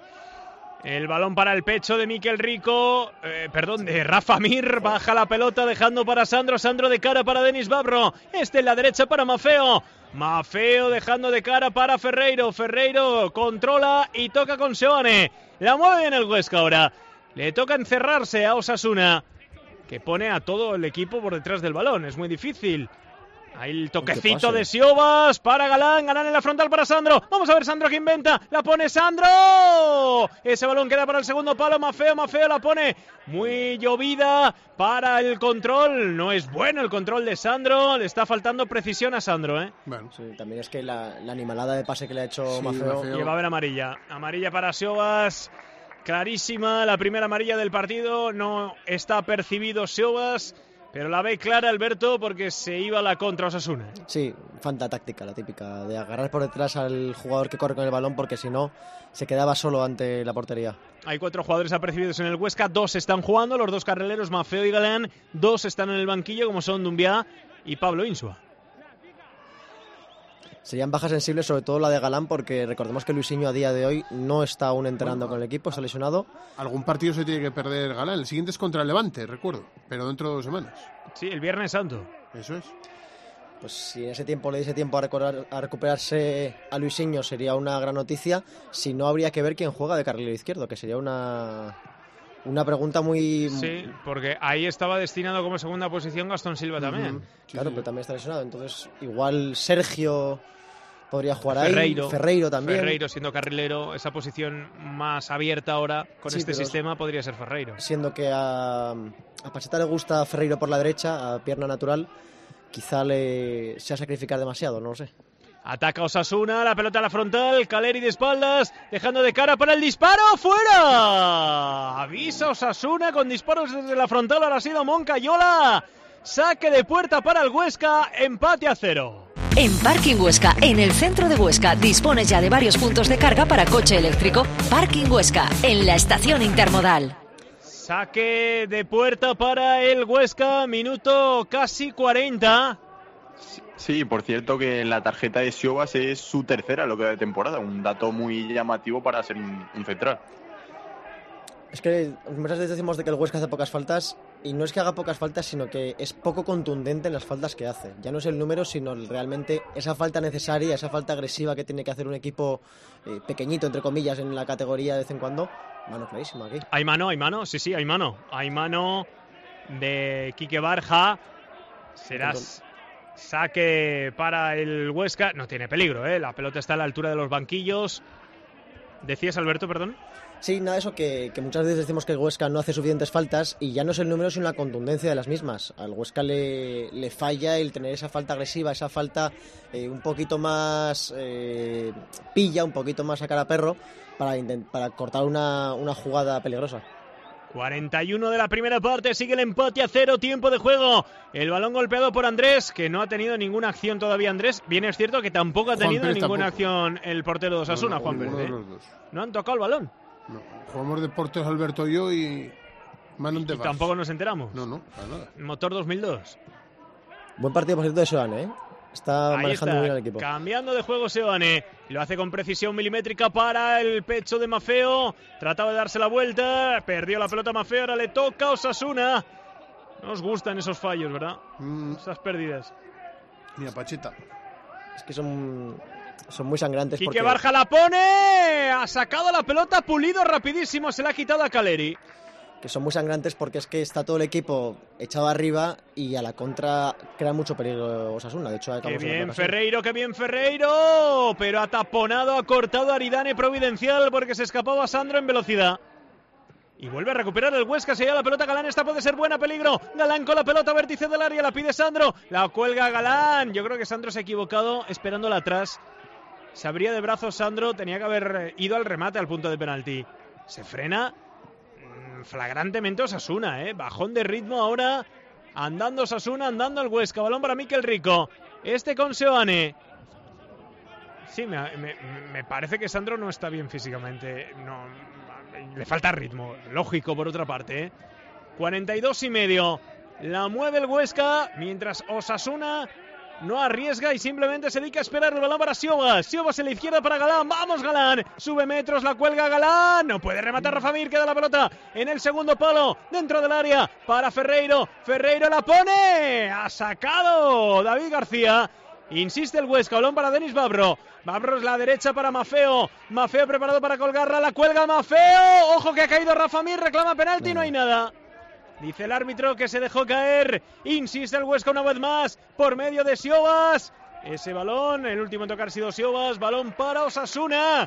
El balón para el pecho de Mikel Rico, de Rafa Mir, baja la pelota dejando para Sandro, Sandro de cara para Denis Babro, en la derecha para Mafeo, Mafeo dejando de cara para Ferreiro, Ferreiro controla y toca con Seoane, la mueve en el Huesca ahora, le toca encerrarse a Osasuna, que pone a todo el equipo por detrás del balón, es muy difícil. Ahí el toquecito de Siobas para Galán, Galán en la frontal para Sandro, vamos a ver Sandro que inventa, la pone Sandro, ese balón queda para el segundo palo, Mafeo la pone muy llovida para el control, no es bueno el control de Sandro, le está faltando precisión a Sandro, Bueno, sí, también es que la animalada de pase que le ha hecho Mafeo. Y va a haber amarilla para Siobas, clarísima, la primera amarilla del partido, no está percibido Siobas. Pero la ve clara, Alberto, porque se iba a la contra Osasuna. Sí, falta táctica, la típica, de agarrar por detrás al jugador que corre con el balón, porque si no, se quedaba solo ante la portería. Hay 4 jugadores apercibidos en el Huesca, 2 están jugando, los 2 carrileros, Mafeo y Galán, 2 están en el banquillo, como son Dumbia y Pablo Insua. Serían bajas sensibles, sobre todo la de Galán, porque recordemos que Luisinho a día de hoy no está aún entrenando con el equipo, está lesionado. Algún partido se tiene que perder Galán, el siguiente es contra el Levante, recuerdo, pero dentro de 2 semanas. Sí, el Viernes Santo. Eso es. Pues si en ese tiempo le diese tiempo a recuperarse a Luisinho sería una gran noticia, si no habría que ver quién juega de carrilero izquierdo, que sería una Una pregunta muy... Sí, porque ahí estaba destinado como segunda posición Gastón Silva también. Claro, pero también está lesionado. Entonces, igual Sergio podría jugar Ferreiro, ahí. Ferreiro también. Ferreiro siendo carrilero, esa posición más abierta ahora con Sí, este pero sistema podría ser Ferreiro. Siendo que a Pacheta le gusta Ferreiro por la derecha, a pierna natural, quizá le sea sacrificar demasiado, no lo sé. Ataca Osasuna, la pelota a la frontal, Caleri de espaldas, dejando de cara para el disparo, ¡fuera! Avisa Osasuna con disparos desde la frontal, ahora ha sido Moncayola. Saque de puerta para el Huesca, empate a 0. En Parking Huesca, en el centro de Huesca, dispones ya de varios puntos de carga para coche eléctrico. Parking Huesca, en la estación intermodal. Saque de puerta para el Huesca, minuto casi 40. Sí, por cierto que en la tarjeta de Siobas es su tercera lo que va de temporada, un dato muy llamativo para ser un central. Es que muchas veces decimos de que el Huesca hace pocas faltas, y no es que haga pocas faltas, sino que es poco contundente en las faltas que hace. Ya no es el número, sino realmente esa falta necesaria, esa falta agresiva que tiene que hacer un equipo pequeñito, entre comillas, en la categoría de vez en cuando. Mano clarísima aquí. Hay mano, sí, hay mano. Hay mano de Quique Barja. Será saque para el Huesca. No tiene peligro, ¿eh? La pelota está a la altura de los banquillos. ¿Decías, Alberto, perdón? Sí, nada, eso que muchas veces decimos que el Huesca no hace suficientes faltas, y ya no es el número sino la contundencia de las mismas. Al Huesca le falla el tener esa falta agresiva, esa falta un poquito más pilla, un poquito más a cara a perro, para cortar una jugada peligrosa. 41 de la primera parte, sigue el empate a 0, tiempo de juego. El balón golpeado por Andrés, que no ha tenido ninguna acción todavía Andrés. Bien es cierto que tampoco ha tenido ninguna acción el portero de Osasuna, Juan Pérez. No han tocado el balón. No, jugamos de porteros Alberto y yo y Manon de Vaz. Tampoco nos enteramos. No, para nada. Motor 2002. Buen partido, por cierto, de Soane, ¿eh? Está manejando muy bien el equipo. Cambiando de juego Seoane. Lo hace con precisión milimétrica para el pecho de Maffeo. Trataba de darse la vuelta. Perdió la pelota Maffeo. Ahora le toca a Osasuna. Nos gustan esos fallos, ¿verdad? Esas pérdidas. Mira, Pacheta. Es que son muy sangrantes. Quique Barja la pone. Ha sacado la pelota. Pulido rapidísimo. Se la ha quitado a Caleri. Que son muy sangrantes porque es que está todo el equipo echado arriba y a la contra crea mucho peligro Osasuna. De hecho, qué bien Ferreiro, pero ha taponado, ha cortado a Aridane Providencial porque se escapaba Sandro en velocidad. Y vuelve a recuperar el Huesca, se lleva la pelota Galán, esta puede ser buena, peligro. Galán con la pelota, vértice del área, la pide Sandro, la cuelga Galán. Yo creo que Sandro se ha equivocado esperándola atrás. Se abría de brazos Sandro, tenía que haber ido al remate al punto de penalti. Se frena flagrantemente Osasuna, bajón de ritmo ahora, andando Osasuna, andando el Huesca, balón para Mikel Rico, con Seoane. Sí, me parece que Sandro no está bien físicamente, no, le falta ritmo, lógico por otra parte, 42,5, la mueve el Huesca, mientras Osasuna no arriesga y simplemente se dedica a esperar el balón para Siobas. Siobas en la izquierda para Galán. ¡Vamos, Galán! Sube metros, la cuelga Galán. No puede rematar Rafa Mir. Queda la pelota en el segundo palo. Dentro del área para Ferreiro. Ferreiro la pone. Ha sacado David García. Insiste el Huesca. Balón para Denis Babro. Babro es la derecha para Maffeo. Maffeo preparado para colgarla. La cuelga Maffeo. Ojo que ha caído Rafa Mir. Reclama penalti. No hay nada. Dice el árbitro que se dejó caer. Insiste el Huesca una vez más por medio de Siobas. Ese balón, el último en tocar ha sido Siobas. Balón para Osasuna.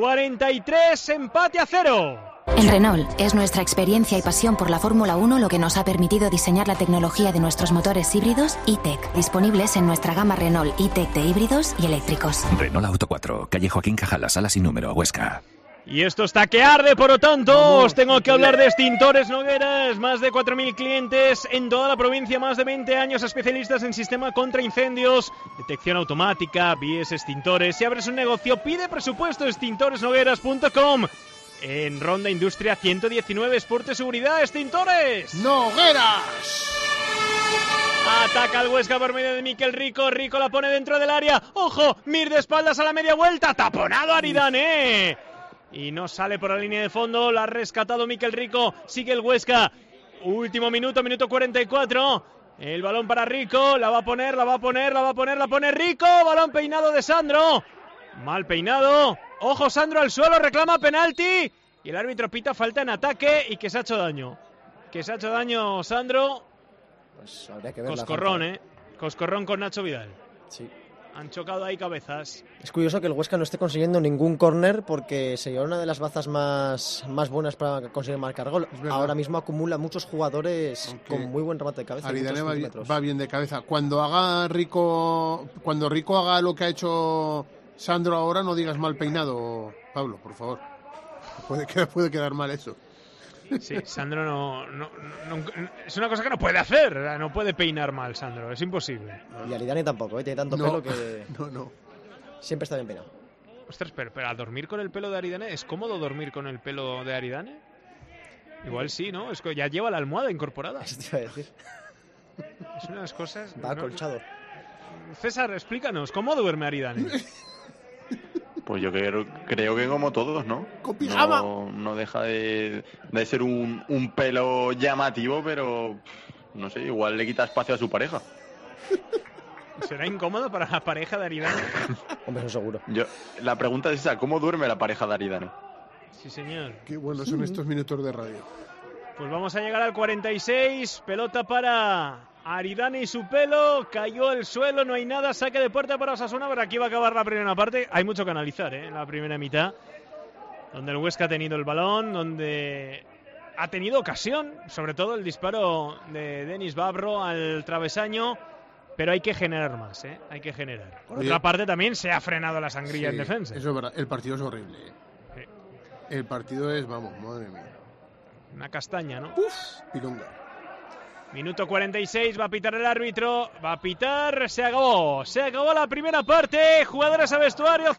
43, empate a 0. En Renault es nuestra experiencia y pasión por la Fórmula 1 lo que nos ha permitido diseñar la tecnología de nuestros motores híbridos e-Tech, disponibles en nuestra gama Renault e-Tech de híbridos y eléctricos. Renault Auto 4, calle Joaquín Cajala, sala sin número, Huesca. Y esto está que arde, por lo tanto, os tengo que hablar de Extintores Nogueras. Más de 4.000 clientes en toda la provincia, más de 20 años, especialistas en sistema contra incendios, detección automática, vías extintores. Si abres un negocio, pide presupuesto, extintoresnogueras.com. En Ronda Industria 119, Sport Seguridad, Extintores Nogueras. Ataca el Huesca por medio de Mikel Rico. Rico la pone dentro del área. ¡Ojo! Mir de espaldas a la media vuelta. Taponado Aridane. Y no sale por la línea de fondo. La ha rescatado Mikel Rico. Sigue el Huesca. Último minuto, minuto 44. El balón para Rico. La va a poner. La pone Rico. Balón peinado de Sandro. Mal peinado. Ojo, Sandro al suelo. Reclama penalti. Y el árbitro pita falta en ataque y que se ha hecho daño. Que se ha hecho daño Sandro. Pues habría que ver. Coscorrón, Coscorrón con Nacho Vidal. Sí. Han chocado ahí cabezas. Es curioso que el Huesca no esté consiguiendo ningún córner porque sería una de las bazas más buenas para conseguir marcar gol. Ahora mismo acumula muchos jugadores con muy buen remate de cabeza. Aridane va bien de cabeza. Cuando Rico haga lo que ha hecho Sandro ahora, no digas mal peinado, Pablo, por favor. Puede quedar mal eso. Sí, Sandro no, es una cosa que no puede hacer, no puede peinar mal Sandro, es imposible. Y Aridane tampoco, tiene tanto pelo que siempre está bien peinado. Ostras, pero a dormir con el pelo de Aridane, ¿es cómodo dormir con el pelo de Aridane? Igual sí, ¿no? Es que ya lleva la almohada incorporada. Eso te iba a decir. Es unas cosas... Va acolchado. César, explícanos, ¿cómo duerme Aridane? Pues yo creo que como todos, ¿no? ¡Con pijama! No deja de ser un pelo llamativo, pero no sé, igual le quita espacio a su pareja. ¿Será incómodo para la pareja de Aridane? Hombre, eso seguro. La pregunta es esa, ¿cómo duerme la pareja de Aridane? Sí, señor. Qué buenos son estos minutos de radio. Pues vamos a llegar al 46, pelota para Aridane y su pelo, cayó al suelo, no hay nada, saque de puerta para Osasuna, pero aquí va a acabar la primera parte. Hay mucho que analizar en la primera mitad, donde el Huesca ha tenido el balón, donde ha tenido ocasión, sobre todo el disparo de Denis Babro al travesaño, pero hay que generar más, hay que generar. Por otra parte también se ha frenado la sangría en defensa. Eso es verdad, el partido es horrible. Sí. El partido es, vamos, madre mía. Una castaña, ¿no? Pilonga. Minuto 46, va a pitar el árbitro, se acabó la primera parte, jugadores a vestuario.